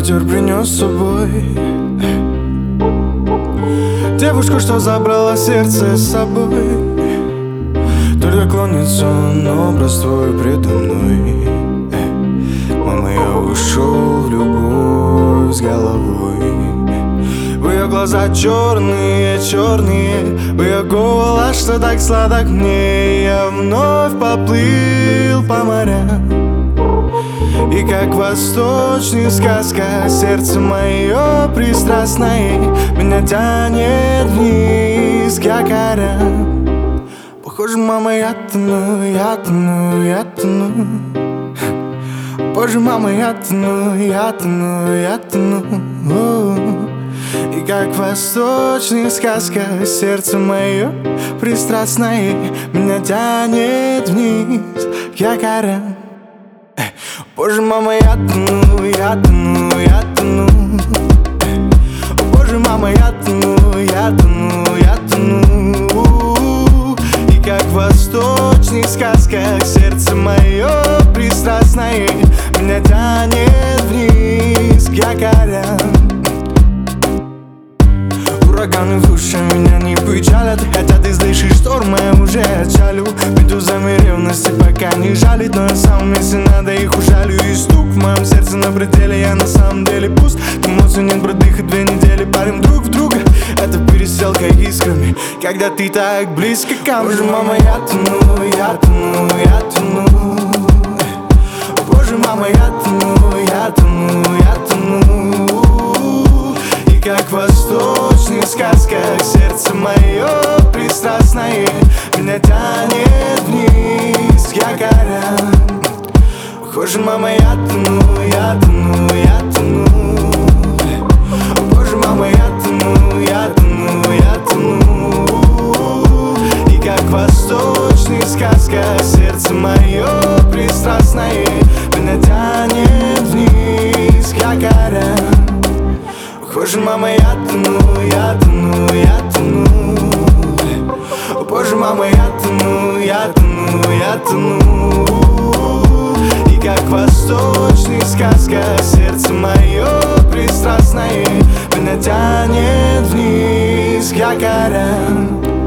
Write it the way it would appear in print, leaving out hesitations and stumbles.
ветер принес с собой девушку, что забрала сердце с собой. Только клонится он, образ твой предо мной. Мама, я ушел в любовь с головой. В ее глаза черные, черные, в ее голос, что так сладок мне. Я вновь поплыл по морям, и как восточная сказка, сердце мое пристрастное меня тянет вниз к якорям. Похоже, мама, я тону, я тону, я тону. Боже, мама, я тону, я тону, я тону. И как восточная сказка, сердце мое пристрастное меня тянет вниз к якорям. Боже, мама, я тону, я тону, я тону. Боже, мама, я тону, я тону, я тону. И как восточная сказка, сердце мое пристрастное меня тянет вниз к якорям. Ураганы в душе меня не печалят, хотя ты слышишь шторм, я уже отчалю. Медузами ревности пока не жалит, но я сам, если надо, их ужалю. И стук в моем сердце на пределе, я на самом деле пуст. Эмоций нет, продыха 2 недели, парим друг в друга. Это переселка искрами, когда ты так близко ко мне. Боже, мама, я тону, я тону, я тону. Боже, мама, я тону, я тону, я тону. И как восточная сказка, сердце мое пристрастное меня тянет вниз к якорям. Похоже, мама, я тону, я тону, я тону. Боже, мама, я тону, я тону, я тону. И как восточная сказка, сердце мое пристрастное меня тянет вниз к якорям. Похоже, мама, я тону, я тону, я тону. Боже, мама, я тону, я тону, я тону. И как восточная сказка, сердце мое пристрастное меня тянет вниз к якорям.